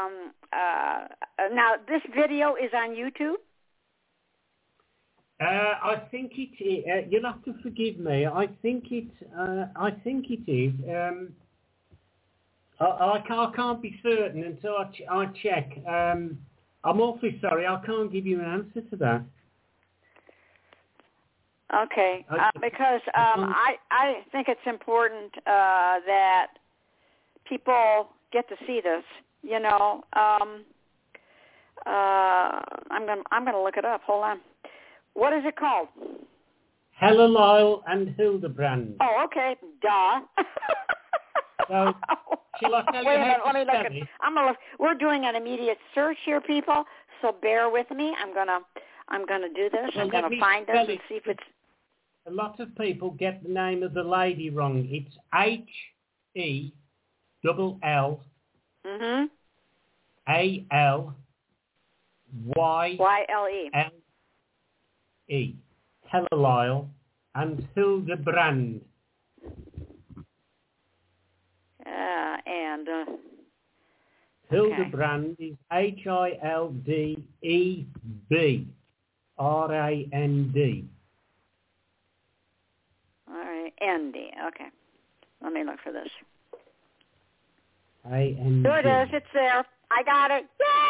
now this video is on YouTube? I think it is. You'll have to forgive me. I think it is. I can't be certain until I check. I'm awfully sorry. I can't give you an answer to that. Okay, because I think it's important that people get to see this. You know, I'm gonna look it up. Hold on. What is it called? Hella Lyle and Hildebrand. Oh, okay. Duh. So, shall I tell Wait you a minute. Let me look it? I'm gonna look. We're doing an immediate search here, people. So bear with me. I'm gonna do this. Well, I'm gonna find this and see if it's. A lot of people get the name of the lady wrong. It's H-E-L-L. Mm-hmm. A-L-Y. L-E. Hella Lyle and Hildebrand. Hildebrand is H-I-L-D-E-B-R-A-N-D. All right, N-D. Okay. Let me look for this. A-N-D. There it is. It's there. I got it.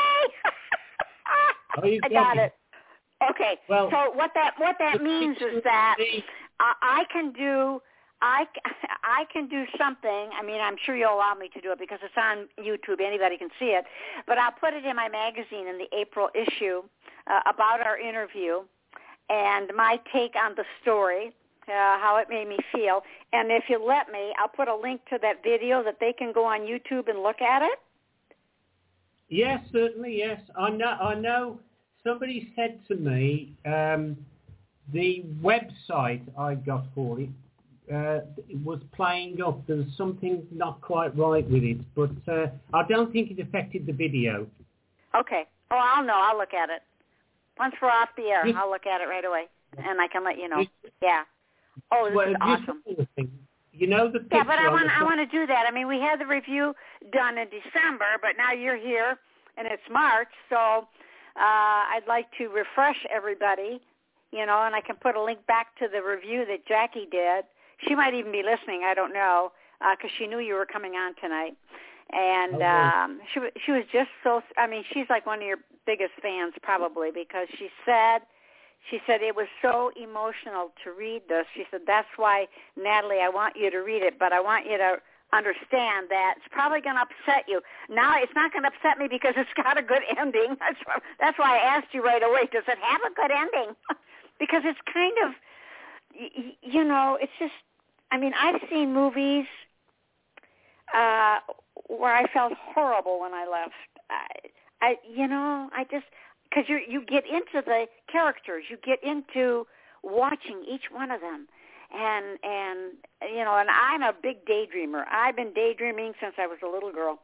Yay! I got it. Okay. Well, so what that means is that I can do something. I mean, I'm sure you'll allow me to do it because it's on YouTube. Anybody can see it. But I'll put it in my magazine in the April issue about our interview and my take on the story, how it made me feel. And if you let me, I'll put a link to that video that they can go on YouTube and look at it. Yes, certainly, yes. I know. Somebody said to me, the website I got for it was playing up. There was something not quite right with it, but I don't think it affected the video. Okay. Oh, I'll know. I'll look at it. Once we're off the air, I'll look at it right away, and I can let you know. Yeah. Oh, this is awesome. You know the picture. Yeah, but I want to do that. I mean, we had the review done in December, but now you're here, and it's March, so I'd like to refresh everybody, and I can put a link back to the review that Jackie did. She might even be listening. I don't know, because she knew you were coming on tonight. And she was just so, I mean, she's like one of your biggest fans probably, because she said it was so emotional to read this. She said, that's why, Natalie, I want you to read it, but I want you to understand that it's probably going to upset you. Now, it's not going to upset me because it's got a good ending. That's why I asked you right away, does it have a good ending? Because it's kind of, it's just, I mean, I've seen movies where I felt horrible when I left. I just, because you get into the characters, you get into watching each one of them, and I'm a big daydreamer. I've been daydreaming since I was a little girl,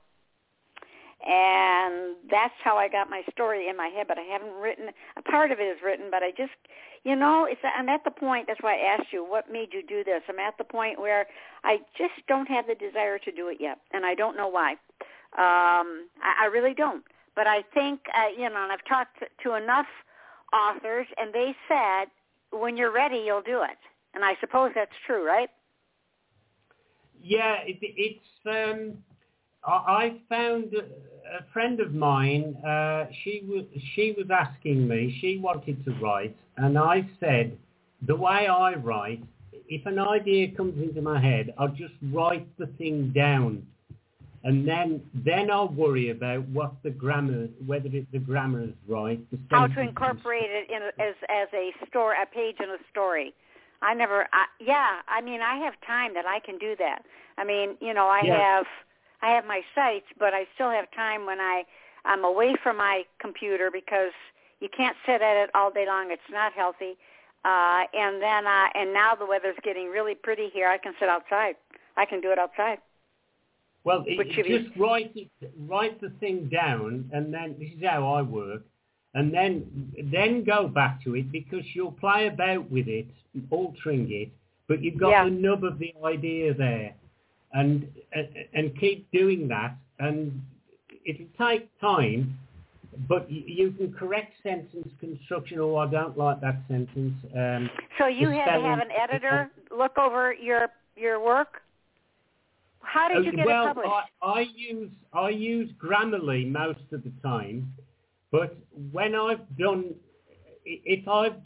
and that's how I got my story in my head. But I haven't written. A part of it is written, but I just, I'm at the point. That's why I asked you, what made you do this? I'm at the point where I just don't have the desire to do it yet, and I don't know why. I really don't. But I think, and I've talked to enough authors, and they said, when you're ready, you'll do it. And I suppose that's true, right? Yeah, it's. I found a friend of mine. She was asking me. She wanted to write, and I said, the way I write, if an idea comes into my head, I'll just write the thing down. And then I'll worry about what the grammar, whether the grammar is right. How to incorporate it in as a page in a story. I have time that I can do that. I mean, I have my sites, but I still have time when I'm away from my computer, because you can't sit at it all day long. It's not healthy. And now the weather's getting really pretty here. I can sit outside. I can do it outside. Well, just write the thing down, and then this is how I work, and then go back to it, because you'll play about with it, altering it, but you've got the nub of the idea there, and keep doing that, and it'll take time, but you can correct sentence construction. Oh, I don't like that sentence. So you had to have an editor look over your work? How did you get it published? I use Grammarly most of the time, but when I've got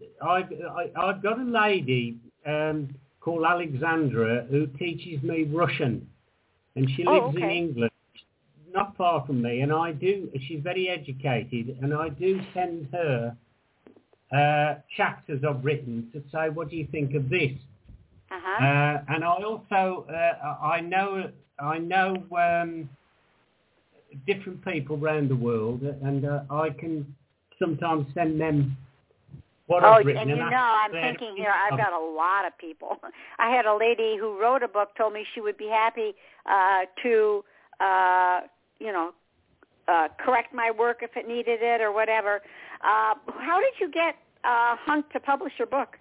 a lady called Alexandra who teaches me Russian, and she lives in England, not far from me, and she's very educated, and I do send her chapters I've written to say, what do you think of this? And I also I know different people around the world, and I can sometimes send them what I've written. And I'm thinking here, I've got a lot of people. I had a lady who wrote a book, told me she would be happy to correct my work if it needed it or whatever. How did you get Hunt to publish your book?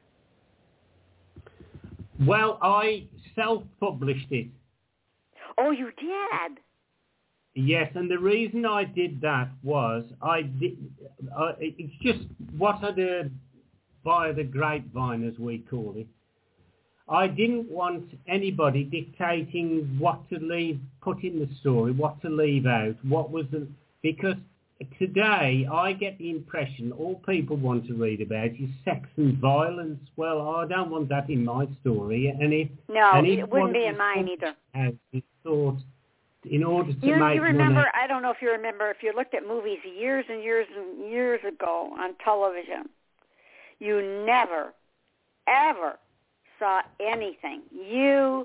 Well, I self-published it. Oh, you did? Yes, and the reason I did that was it's just what I did via the grapevine, as we call it. I didn't want anybody dictating what to put in the story, what to leave out, because today I get the impression all people want to read about is sex and violence. Well, I don't want that in my story, it wouldn't be in mine either. Thought, in order to make you remember, money. I don't know if you remember, if you looked at movies years and years and years ago on television, you never, ever saw anything. The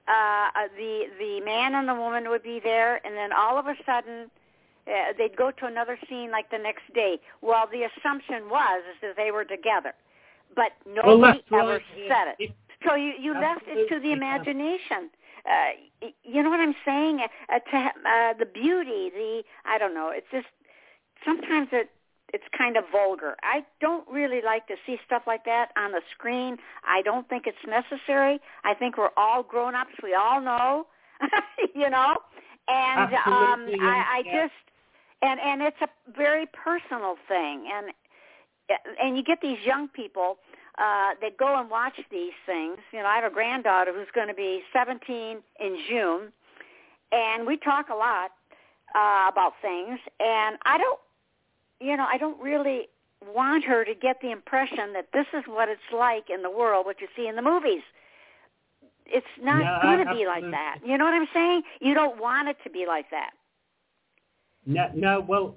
man and the woman would be there, and then all of a sudden they'd go to another scene like the next day. Well, the assumption was that they were together, but nobody ever said it. So you left it to the imagination. You know what I'm saying? The beauty, I don't know. It's just sometimes it's kind of vulgar. I don't really like to see stuff like that on the screen. I don't think it's necessary. I think we're all grown-ups. We all know, you know. And I just and it's a very personal thing. And you get these young people that go and watch these things. You know, I have a granddaughter who's going to be 17 in June, and we talk a lot about things. And I don't really want her to get the impression that this is what it's like in the world, what you see in the movies. It's not going to be like that. You know what I'm saying? You don't want it to be like that. No. Well,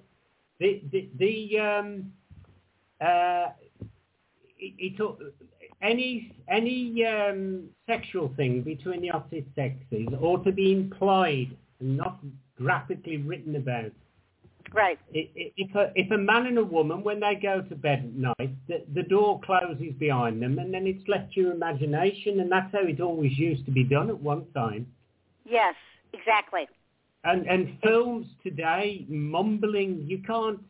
any sexual thing between the opposite sexes ought to be implied and not graphically written about. Right. If a man and a woman, when they go to bed at night, the door closes behind them, and then it's left to your imagination, and that's how it always used to be done at one time. Yes, exactly. And films today, mumbling, you can't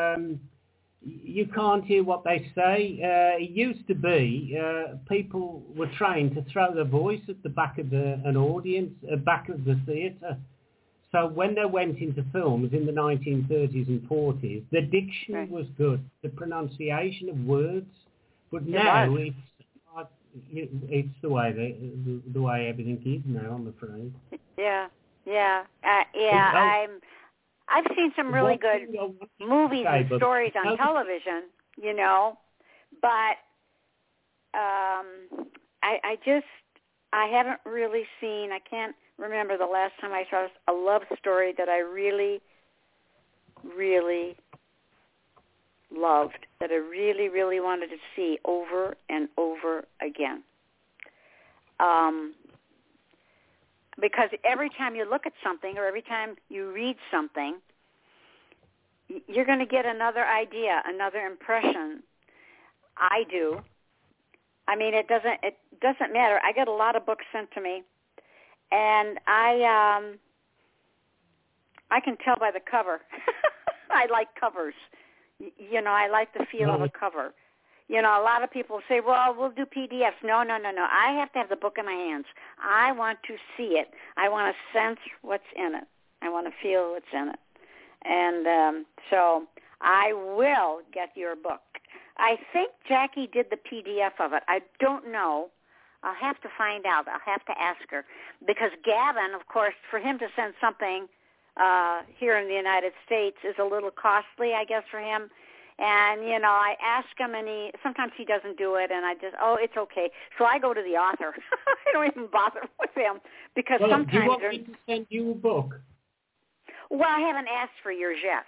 hear what they say. It used to be people were trained to throw their voice at the back of an audience, back of the theatre. So when they went into films in the 1930s and 40s, the diction was good, the pronunciation of words. But now it's the way everything is now, I'm afraid. Yeah. I've seen some really good movies and stories on television, you know, but I haven't really seen. I can't remember the last time I saw a love story that I really, really loved, that I really, really wanted to see over and over again. Because every time you look at something or every time you read something, you're going to get another idea, another impression. I do. I mean, it doesn't matter. I get a lot of books sent to me, and I can tell by the cover. I like covers. You know, I like the feel of a cover. You know, a lot of people say, well, we'll do PDFs. No. I have to have the book in my hands. I want to see it. I want to sense what's in it. I want to feel what's in it. And so I will get your book. I think Jackie did the PDF of it. I don't know. I'll have to find out. I'll have to ask her. Because Gavin, of course, for him to send something here in the United States is a little costly, I guess, for him. And, you know, I ask him, and sometimes he doesn't do it, and I just, it's okay. So I go to the author. I don't even bother with him because sometimes... Do you want me to send you a book? Well, I haven't asked for yours yet.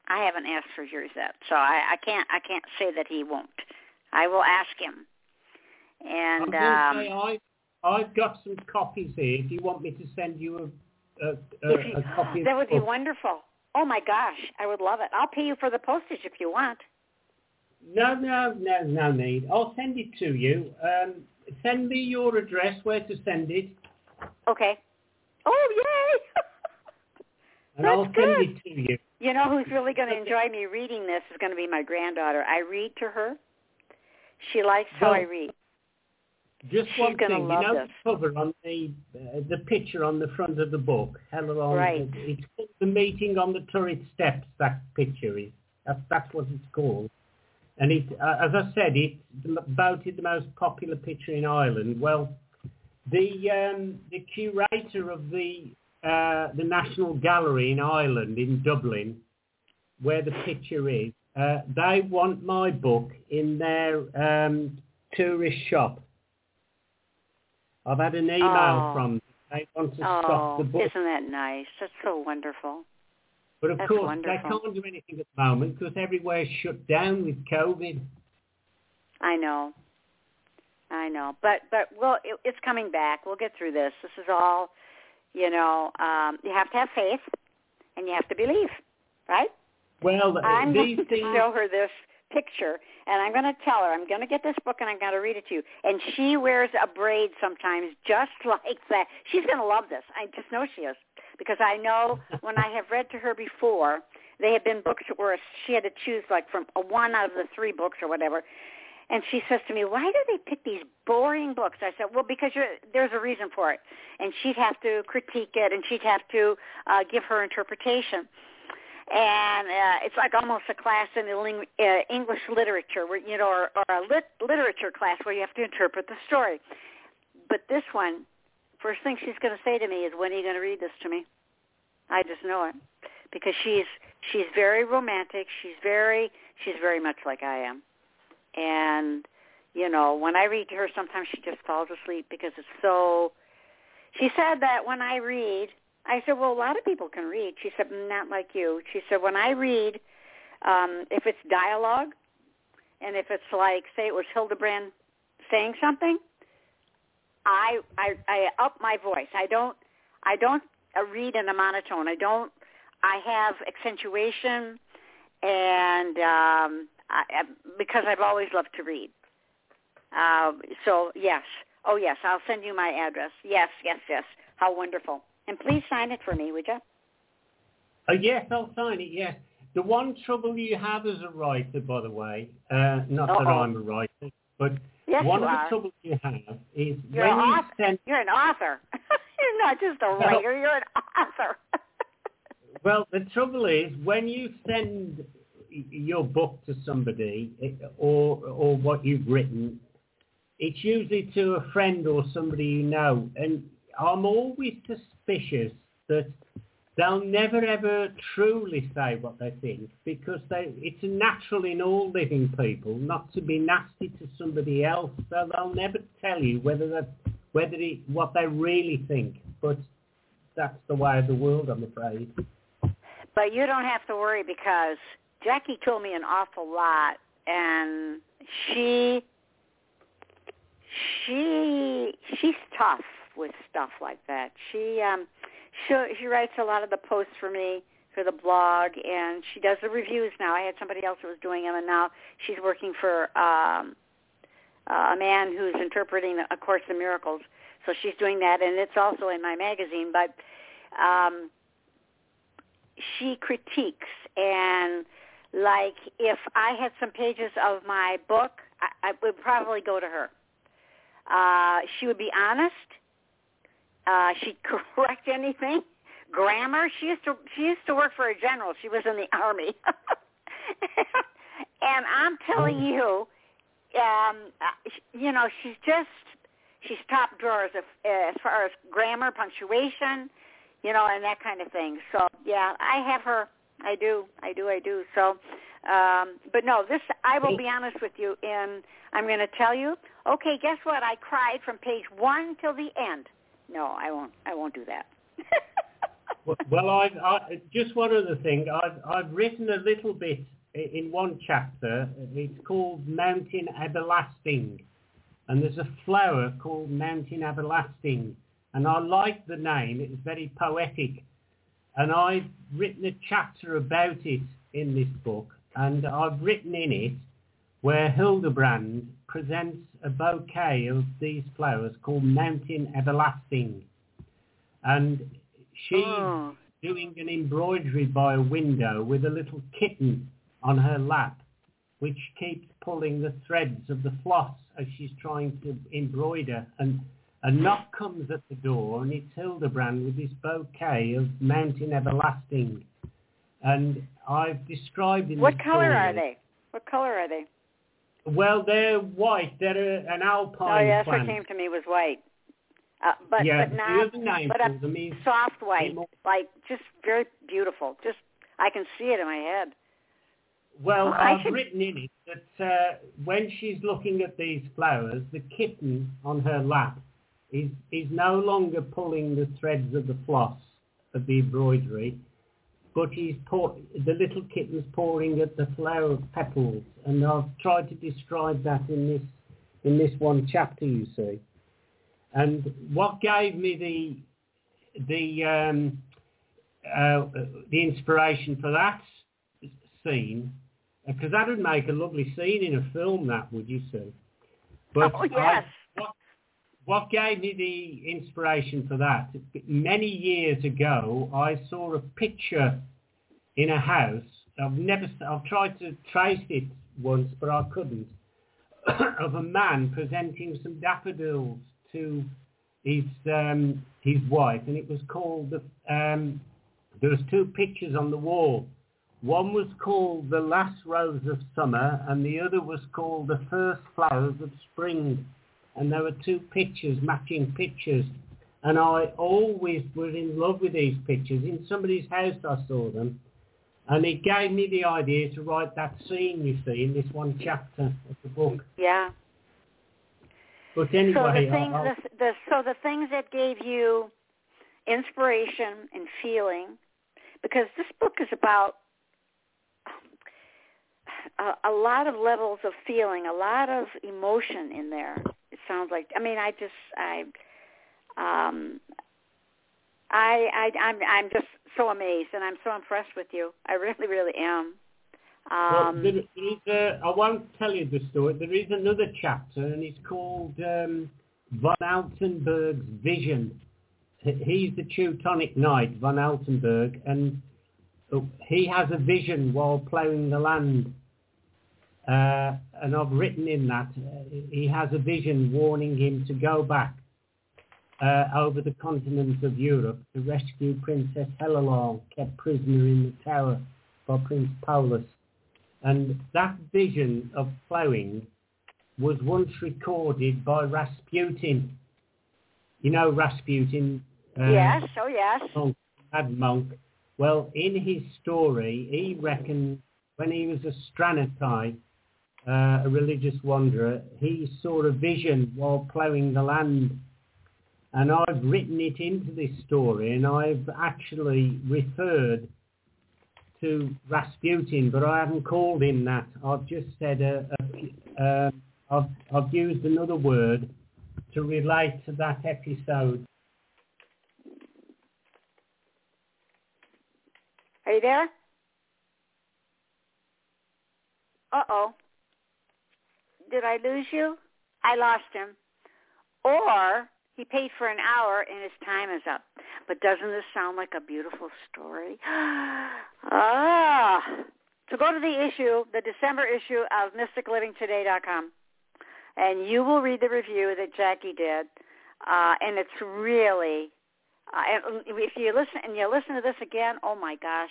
So I can't say that he won't. I will ask him. And I've got some copies here. Do you want me to send you a copy? That would be wonderful. Oh, my gosh, I would love it. I'll pay you for the postage if you want. No need. I'll send it to you. Send me your address, where to send it. Okay. Oh, yay! And I'll send it to you. You know who's really going to enjoy me reading this is going to be my granddaughter. I read to her. She likes how I read. Just one thing, you know the cover on the picture on the front of the book, it's called The Meeting on the Turret Steps, that picture is. That's what it's called. And it, as I said, it's voted the most popular picture in Ireland. Well, the curator of the National Gallery in Ireland, in Dublin, where the picture is, they want my book in their tourist shop. I've had an email from them. They want to stop the book. Isn't that nice? That's so wonderful. But of course, they can't do anything at the moment because everywhere's shut down with COVID. I know. But it's coming back. We'll get through this. This is all, you know, you have to have faith and you have to believe, right? Well, I'm going to show her this picture, and I'm going to tell her, I'm going to get this book and I'm going to read it to you. And she wears a braid sometimes just like that. She's going to love this. I just know she is, because I know when I have read to her before, they have been books where she had to choose like from one out of the 3 books or whatever. And she says to me, why do they pick these boring books? I said, well, because there's a reason for it. And she'd have to critique it, and she'd have to give her interpretation. And it's like almost a class in English literature, where, or a literature class where you have to interpret the story. But this one, first thing she's going to say to me is, when are you going to read this to me? I just know it, because she's very romantic. She's very much like I am. And, when I read to her, sometimes she just falls asleep because it's so... She said that when I read, I said, well, a lot of people can read. She said, not like you. She said, when I read, if it's dialogue, and if it's like, say it was Hildebrand saying something, I up my voice. I don't read in a monotone. I have accentuation, and because I've always loved to read. So, yes. Oh, yes, I'll send you my address. Yes. How wonderful. And please sign it for me, would you? Yes, I'll sign it, yes. The one trouble you have as a writer, by the way, not that I'm a writer, but yes, one of the troubles you have is you're an author. You're not just a writer, you're an author. Well, the trouble is, when you send your book to somebody or what you've written, it's usually to a friend or somebody you know, and I'm always suspicious that they'll never ever truly say what they think, because it's natural in all living people not to be nasty to somebody else, so they'll never tell you what they really think. But that's the way of the world, I'm afraid. But you don't have to worry, because Jackie told me an awful lot, and she's tough with stuff like that. She writes a lot of the posts for me for the blog, and she does the reviews now. I had somebody else who was doing them, and now she's working for a man who's interpreting A Course in Miracles. So she's doing that, and it's also in my magazine. But she critiques, and like if I had some pages of my book, I would probably go to her. She would be honest. She'd correct anything. Grammar. She used to work for a general. She was in the Army. And I'm telling you, she's top drawers as far as grammar, punctuation, and that kind of thing. So yeah, I have her. I do. So, but no, I will be honest with you, and I'm going to tell you. Okay, guess what? I cried from page 1 till the end. No, I won't do that. Well, I just one other thing. I've written a little bit in one chapter. It's called Mountain Everlasting, and there's a flower called Mountain Everlasting, and I like the name. It's very poetic, and I've written a chapter about it in this book, and I've written in it where Hildebrand presents a bouquet of these flowers called Mountain Everlasting. And she's doing an embroidery by a window with a little kitten on her lap, which keeps pulling the threads of the floss as she's trying to embroider. And a knock comes at the door, and it's Hildebrand with this bouquet of Mountain Everlasting. And I've described in What color are they? What color are they? Well, they're white. They're an alpine plant. Oh, yeah, that's what came to me was white. But not a soft white, like just very beautiful. Just I can see it in my head. Well, I've written in it that when she's looking at these flowers, the kitten on her lap is no longer pulling the threads of the floss of the embroidery, but the little kitten's pouring at the flower petals, and I've tried to describe that in this one chapter, you see. And what gave me the inspiration for that scene because that would make a lovely scene in a film, that, would you see? But oh, yes. What gave me the inspiration for that? Many years ago, I saw a picture in a house. I've tried to trace it once, but I couldn't. Of a man presenting some daffodils to his wife, and it was called. There was two pictures on the wall. One was called The Last Rose of Summer, and the other was called The First Flowers of Spring. And there were two pictures, matching pictures. And I always was in love with these pictures. In somebody's house I saw them. And it gave me the idea to write that scene, you see, in this one chapter of the book. Yeah. But anyway... So the things that gave you inspiration and feeling, because this book is about a lot of levels of feeling, a lot of emotion in there. It sounds like. I mean, I'm just so amazed, and I'm so impressed with you. I really, really am. I won't tell you the story. There is another chapter, and it's called von Altenburg's Vision. He's the Teutonic Knight, von Altenburg, and he has a vision while ploughing the land. And I've written in that he has a vision warning him to go back over the continent of Europe to rescue Princess Helena, kept prisoner in the tower by Prince Paulus. And that vision of ploughing was once recorded by Rasputin. You know Rasputin? Yes, oh yes. Monk. Well, in his story, he reckoned when he was a Stranatite, a religious wanderer, he saw a vision while ploughing the land. And I've written it into this story, and I've actually referred to Rasputin, but I haven't called him that. I've just said I've used another word to relate to that episode. Are you there? Uh-oh. Did I lose you? I lost him. Or he paid for an hour and his time is up. But doesn't this sound like a beautiful story? So go to the issue, the December issue of MysticLivingToday.com, and you will read the review that Jackie did. And it's really... if you listen to this again, oh my gosh,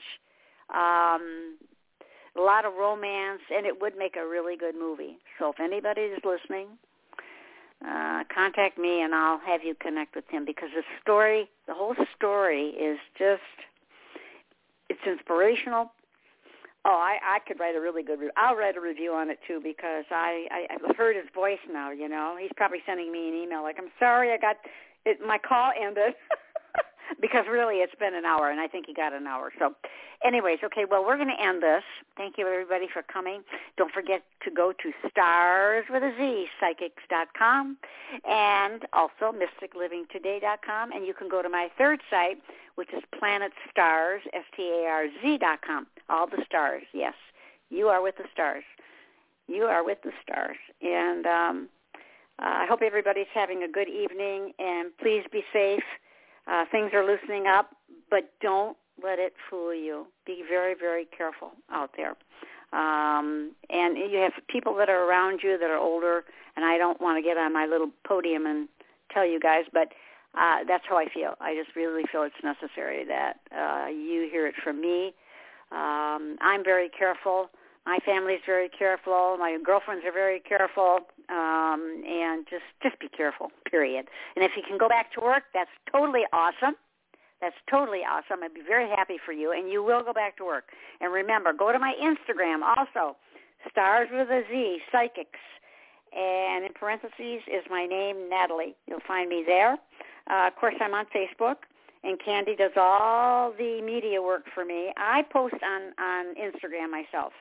a lot of romance, and it would make a really good movie. So if anybody is listening, contact me and I'll have you connect with him, because the whole story is just, it's inspirational. Oh, I could write a really good review. I'll write a review on it too, because I've heard his voice now, you know. He's probably sending me an email like, I'm sorry, my call ended. Because really it's been an hour, and I think he got an hour. So anyways, okay, well, we're going to end this. Thank you, everybody, for coming. Don't forget to go to psychics.com, and also mysticlivingtoday.com, and you can go to my third site, which is planetstars, STARZ.com. All the stars, yes. You are with the stars. You are with the stars. And I hope everybody's having a good evening, and please be safe. Things are loosening up, but don't let it fool you. Be very, very careful out there. And you have people that are around you that are older, and I don't want to get on my little podium and tell you guys, but that's how I feel. I just really feel it's necessary that you hear it from me. I'm very careful. My family's very careful. My girlfriends are very careful. And just be careful, period. And if you can go back to work, that's totally awesome. That's totally awesome. I'd be very happy for you, and you will go back to work. And remember, go to my Instagram also, Stars with a Z, Psychics. And in parentheses is my name, Natalie. You'll find me there. Of course, I'm on Facebook, and Candy does all the media work for me. I post on Instagram myself.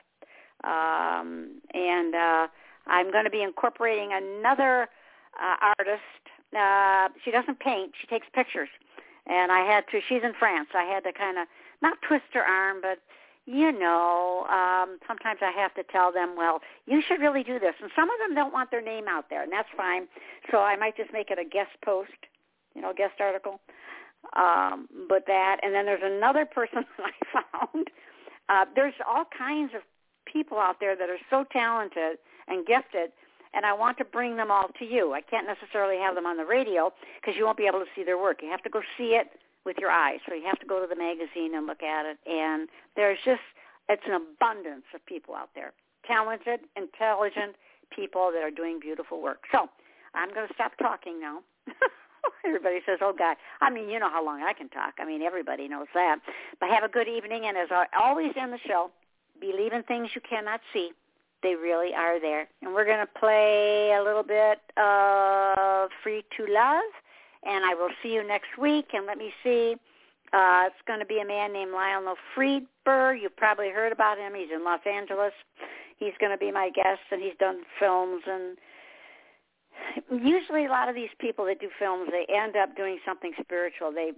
I'm going to be incorporating another artist. She doesn't paint. She takes pictures. And she's in France. I had to kind of, not twist her arm, but, sometimes I have to tell them, well, you should really do this. And some of them don't want their name out there, and that's fine. So I might just make it a guest post, guest article. But that, and then there's another person that I found. There's all kinds of people out there that are so talented and gifted, and I want to bring them all to you. I can't necessarily have them on the radio because you won't be able to see their work. You have to go see it with your eyes. So you have to go to the magazine and look at it. And it's an abundance of people out there, talented, intelligent people that are doing beautiful work. So I'm going to stop talking now. Everybody says, oh, God. I mean, you know how long I can talk. I mean, everybody knows that. But have a good evening. And as I always end the show, believe in things you cannot see. They really are there. And we're going to play a little bit of Free to Love. And I will see you next week. And let me see. It's going to be a man named Lionel Friedberg. You've probably heard about him. He's in Los Angeles. He's going to be my guest, and he's done films. And usually a lot of these people that do films, they end up doing something spiritual. They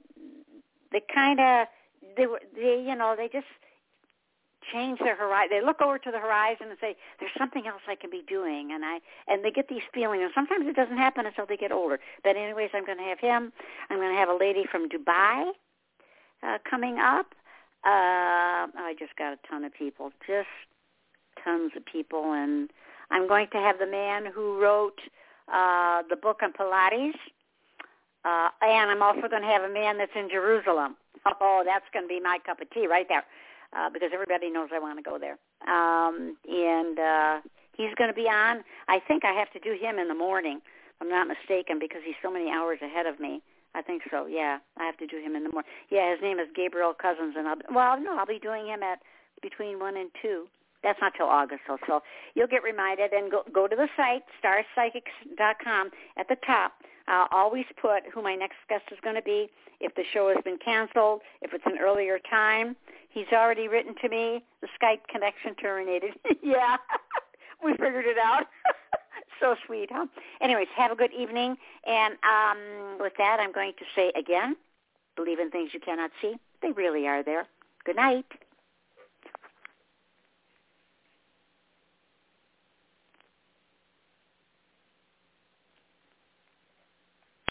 just change their horizon. They look over to the horizon and say, there's something else I can be doing. And they get these feelings. And sometimes it doesn't happen until they get older. But anyways, I'm going to have him. I'm going to have a lady from Dubai coming up. I just got a ton of people, just tons of people. And I'm going to have the man who wrote the book on Pilates. And I'm also going to have a man that's in Jerusalem. Oh, that's going to be my cup of tea right there. Because everybody knows I want to go there. And he's going to be on. I think I have to do him in the morning, if I'm not mistaken, because he's so many hours ahead of me. I think so, yeah. I have to do him in the morning. Yeah, his name is Gabriel Cousins, and I'll be doing him at between 1 and 2. That's not till August, so you'll get reminded. And go to the site, starspsychics.com. At the top, I'll always put who my next guest is going to be, if the show has been canceled, if it's an earlier time. He's already written to me, the Skype connection terminated. Yeah, we figured it out. So sweet, huh? Anyways, have a good evening. And with that, I'm going to say again, believe in things you cannot see. They really are there. Good night.